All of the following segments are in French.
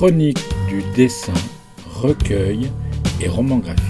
Chronique du dessin, recueil et roman graphique.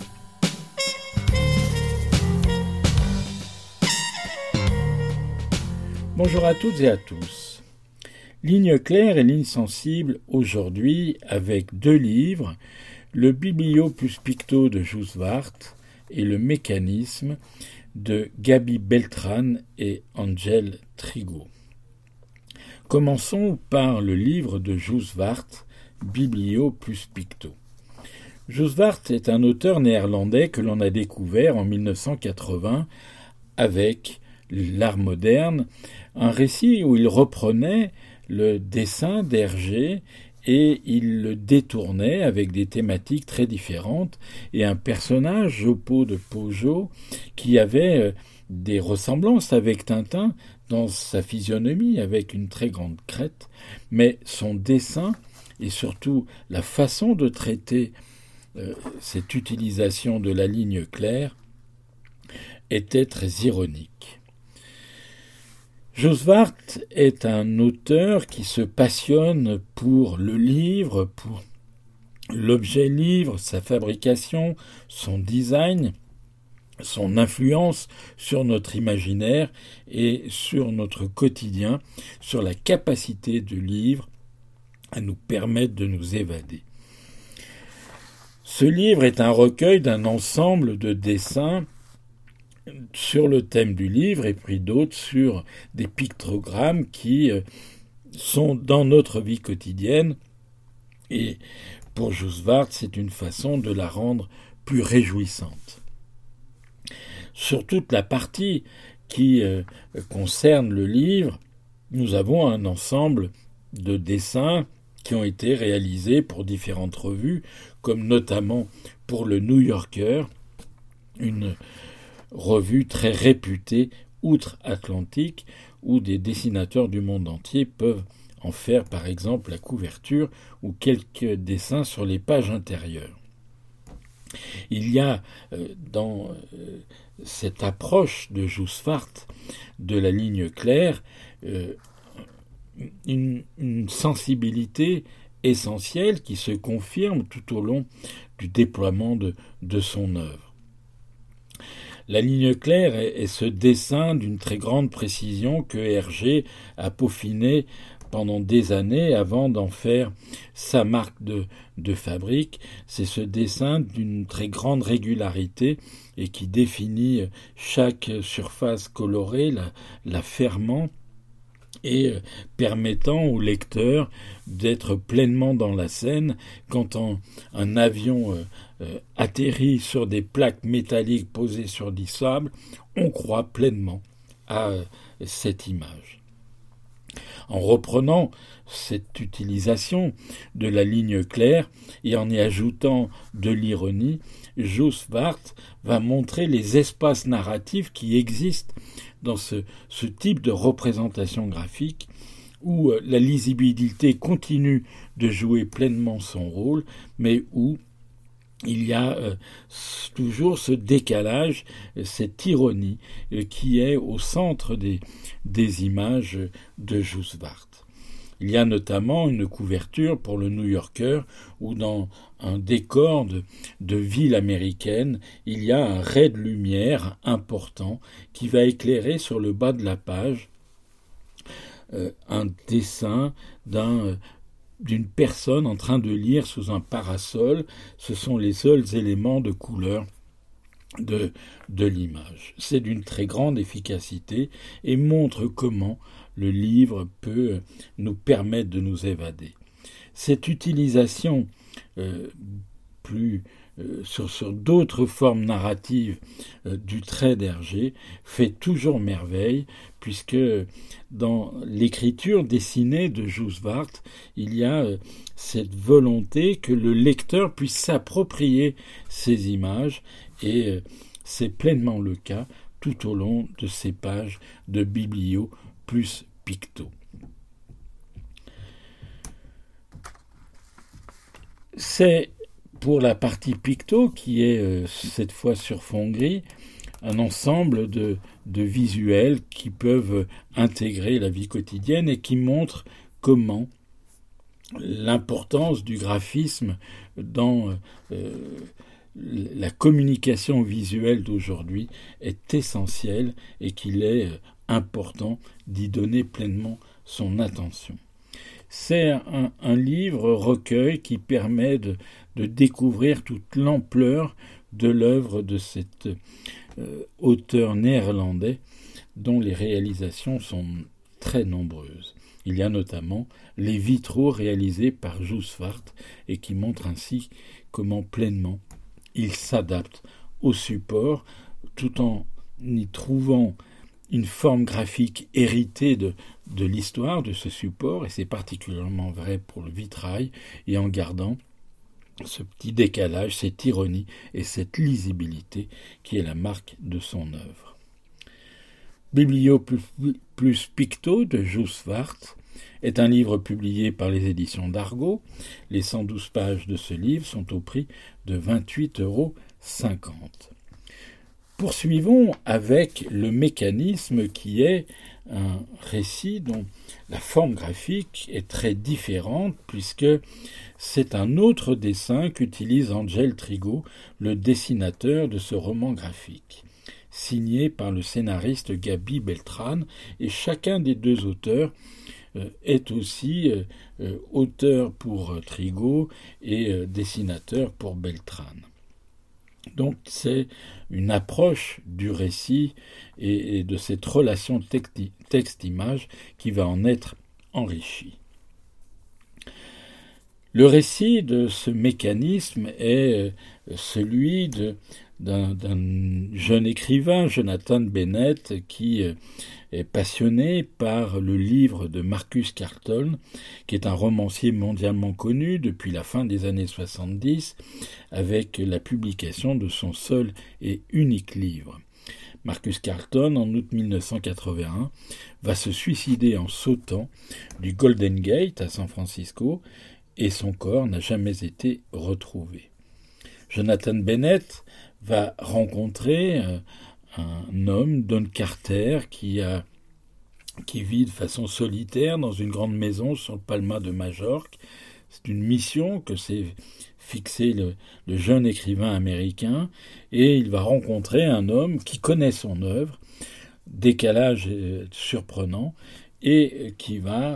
Bonjour à toutes et à tous. Ligne claire et ligne sensible aujourd'hui avec deux livres, le Biblio plus Picto de Jules Vart et le Mécanisme de Gaby Beltrán et Ángel Trigo. Commençons par le livre de Jules Vart, Biblio plus Picto. Jules Vart est un auteur néerlandais que l'on a découvert en 1980 avec L'art moderne, un récit où il reprenait le dessin d'Hergé et il le détournait avec des thématiques très différentes et un personnage, Jopo de Pojo, qui avait des ressemblances avec Tintin dans sa physionomie avec une très grande crête, mais son dessin et surtout la façon de traiter cette utilisation de la ligne claire était très ironique. Jules Vart est un auteur qui se passionne pour le livre, pour l'objet livre, sa fabrication, son design, son influence sur notre imaginaire et sur notre quotidien, sur la capacité du livre à nous permettre de nous évader. Ce livre est un recueil d'un ensemble de dessins sur le thème du livre et puis d'autres sur des pictogrammes qui sont dans notre vie quotidienne. Et pour Jules Vart, c'est une façon de la rendre plus réjouissante. Sur toute la partie qui concerne le livre, nous avons un ensemble de dessins qui ont été réalisés pour différentes revues, comme notamment pour le New Yorker, une revue très réputée outre-Atlantique, où des dessinateurs du monde entier peuvent en faire par exemple la couverture ou quelques dessins sur les pages intérieures. Il y a dans cette approche de Jules Vart de la ligne claire une sensibilité essentielle qui se confirme tout au long du déploiement de son œuvre. La ligne claire est ce dessin d'une très grande précision que Hergé a peaufiné pendant des années avant d'en faire sa marque de fabrique. C'est ce dessin d'une très grande régularité et qui définit chaque surface colorée, la fermant et permettant au lecteur d'être pleinement dans la scène quand un avion atterrit sur des plaques métalliques posées sur du sable, on croit pleinement à cette image. En reprenant cette utilisation de la ligne claire et en y ajoutant de l'ironie, Jules Vart va montrer les espaces narratifs qui existent dans ce type de représentation graphique où la lisibilité continue de jouer pleinement son rôle, mais où il y a toujours ce décalage, cette ironie qui est au centre des images de Jules Vart. Il y a notamment une couverture pour le New Yorker où dans un décor de ville américaine, il y a un ray de lumière important qui va éclairer sur le bas de la page un dessin d'une personne en train de lire sous un parasol. Ce sont les seuls éléments de couleur de l'image. C'est d'une très grande efficacité et montre comment le livre peut nous permettre de nous évader. Cette utilisation sur d'autres formes narratives du trait d'Hergé fait toujours merveille, puisque dans l'écriture dessinée de Jules Vart, il y a cette volonté que le lecteur puisse s'approprier ces images, et c'est pleinement le cas tout au long de ces pages de Biblio plus Picto. C'est pour la partie Picto, qui est cette fois sur fond gris, un ensemble de visuels qui peuvent intégrer la vie quotidienne et qui montrent comment l'importance du graphisme dans la communication visuelle d'aujourd'hui est essentielle et qu'il est important d'y donner pleinement son attention. C'est un livre recueil qui permet de découvrir toute l'ampleur de l'œuvre de cet auteur néerlandais dont les réalisations sont très nombreuses. Il y a notamment les vitraux réalisés par Joos Wart et qui montrent ainsi comment pleinement il s'adapte au support tout en y trouvant une forme graphique héritée de l'histoire de ce support, et c'est particulièrement vrai pour le vitrail, et en gardant ce petit décalage, cette ironie et cette lisibilité qui est la marque de son œuvre. Biblio plus Picto de Joos Wart est un livre publié par les éditions d'Argo. Les 112 pages de ce livre sont au prix de 28,50 €. Poursuivons avec le mécanisme qui est un récit dont la forme graphique est très différente puisque c'est un autre dessin qu'utilise Angel Trigo, le dessinateur de ce roman graphique, signé par le scénariste Gabi Beltran, et chacun des deux auteurs est aussi auteur pour Trigo et dessinateur pour Beltran. Donc c'est une approche du récit et de cette relation texte-image qui va en être enrichie. Le récit de ce mécanisme est celui d'un jeune écrivain, Jonathan Bennett, qui est passionné par le livre de Marcus Carlton, qui est un romancier mondialement connu depuis la fin des années 70, avec la publication de son seul et unique livre. Marcus Carlton, en août 1981, va se suicider en sautant du Golden Gate à San Francisco, et son corps n'a jamais été retrouvé. Jonathan Bennett va rencontrer un homme, Don Carter, qui vit de façon solitaire dans une grande maison sur le Palma de Majorque. C'est une mission que s'est fixée le jeune écrivain américain, et il va rencontrer un homme qui connaît son œuvre, décalage surprenant, et qui va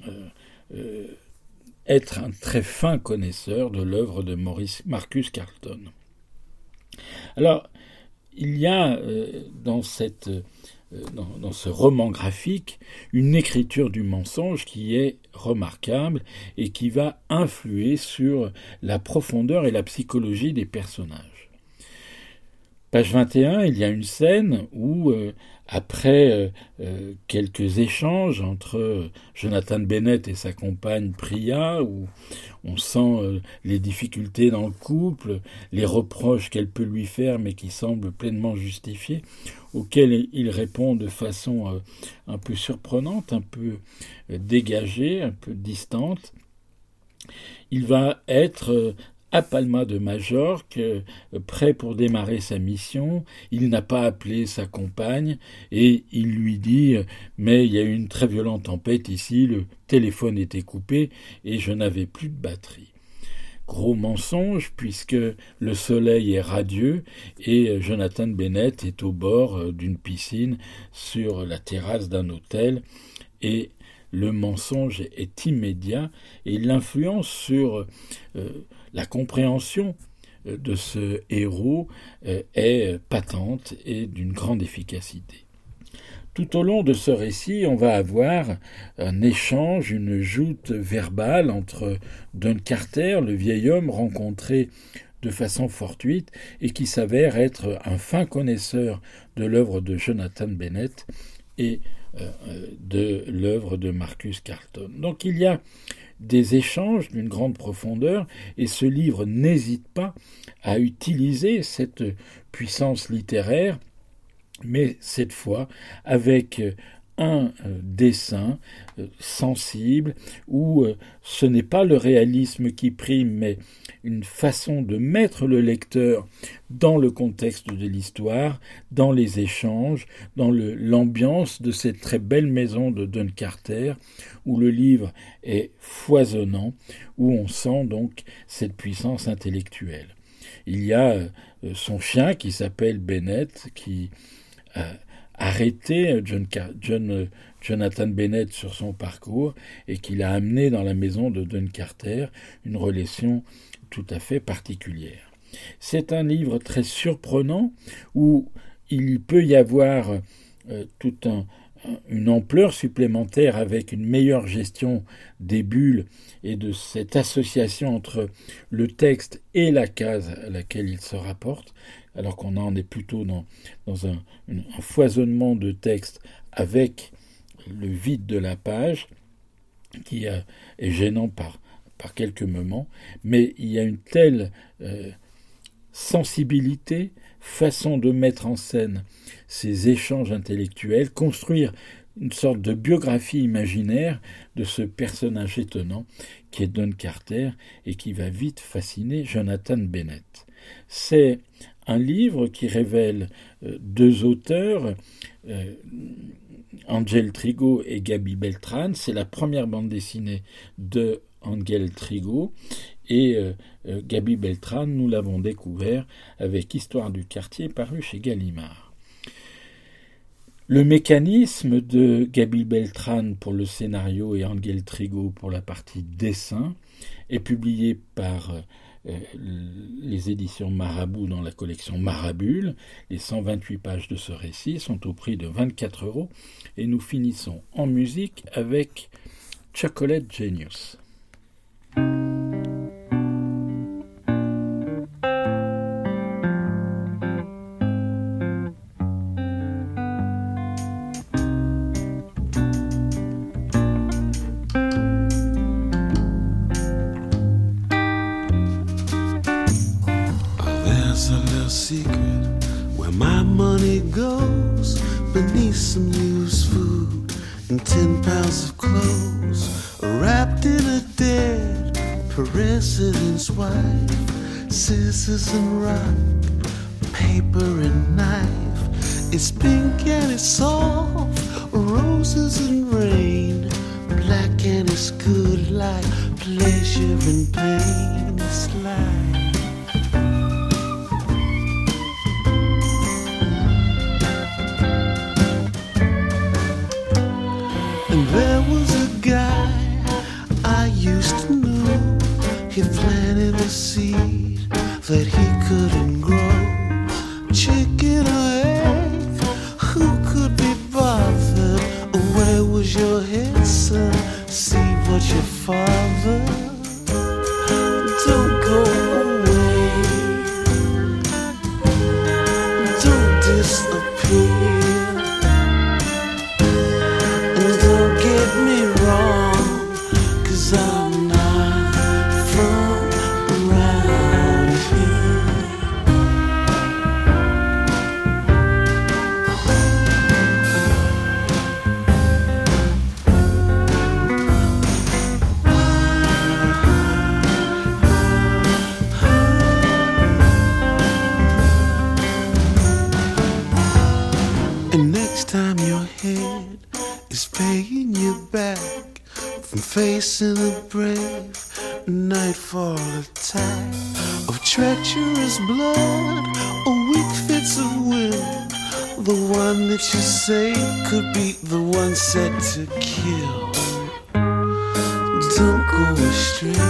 être un très fin connaisseur de l'œuvre de Marcus Carlton. Alors, il y a dans ce roman graphique une écriture du mensonge qui est remarquable et qui va influer sur la profondeur et la psychologie des personnages. Page 21, il y a une scène où, après quelques échanges entre Jonathan Bennett et sa compagne Priya, où on sent les difficultés dans le couple, les reproches qu'elle peut lui faire mais qui semblent pleinement justifiés, auxquels il répond de façon un peu surprenante, un peu dégagée, un peu distante, il va être à Palma de Majorque, prêt pour démarrer sa mission. Il n'a pas appelé sa compagne et il lui dit « Mais il y a eu une très violente tempête ici, le téléphone était coupé et je n'avais plus de batterie. » Gros mensonge puisque le soleil est radieux et Jonathan Bennett est au bord d'une piscine sur la terrasse d'un hôtel, et le mensonge est immédiat et l'influence sur la compréhension de ce héros est patente et d'une grande efficacité. Tout au long de ce récit, on va avoir un échange, une joute verbale entre Don Carter, le vieil homme rencontré de façon fortuite et qui s'avère être un fin connaisseur de l'œuvre de Jonathan Bennett et de l'œuvre de Marcus Carlton. Donc il y a des échanges d'une grande profondeur, et ce livre n'hésite pas à utiliser cette puissance littéraire, mais cette fois avec un dessin sensible où ce n'est pas le réalisme qui prime, mais une façon de mettre le lecteur dans le contexte de l'histoire, dans les échanges, dans l'ambiance de cette très belle maison de John Carter, où le livre est foisonnant, où on sent donc cette puissance intellectuelle. Il y a son chien qui s'appelle Bennett, qui a arrêté Jonathan Bennett sur son parcours et qui l'a amené dans la maison de John Carter, une relation tout à fait particulière. C'est un livre très surprenant où il peut y avoir une ampleur supplémentaire avec une meilleure gestion des bulles et de cette association entre le texte et la case à laquelle il se rapporte, alors qu'on en est plutôt dans un foisonnement de texte avec le vide de la page qui est gênant par quelques moments, mais il y a une telle sensibilité, façon de mettre en scène ces échanges intellectuels, construire une sorte de biographie imaginaire de ce personnage étonnant qui est John Carter et qui va vite fasciner Jonathan Bennett. C'est un livre qui révèle deux auteurs, Ángel Trigo et Gaby Beltrán. C'est la première bande dessinée de Ángel Trigo et Gaby Beltrán, nous l'avons découvert avec Histoire du quartier paru chez Gallimard. Le mécanisme de Gaby Beltrán pour le scénario et Ángel Trigo pour la partie dessin est publié par les éditions Marabout dans la collection Marabule. Les 128 pages de ce récit sont au prix de 24 € et nous finissons en musique avec Chocolate Genius. Secret where my money goes beneath some used food and 10 pounds of clothes wrapped in a dead president's wife. Scissors and rock, paper and knife. It's pink and it's soft, roses and rain. Black and it's good like pleasure and pain. It's like there was a guy I used to know. He planted a seed that he couldn't grow. Chicken or egg, who could be bothered? Where was your head, son? See what your father. Don't go away. Don't disappear. Get me wrong, 'cause I'm not from around here. And next time your head is paying you back from facing a brave nightfall attack of treacherous blood or weak fits of will. The one that you say could be the one set to kill. Don't go astray.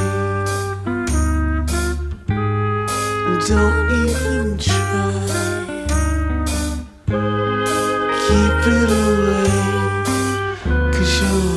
Don't even try. Keep it away. 'Cause you're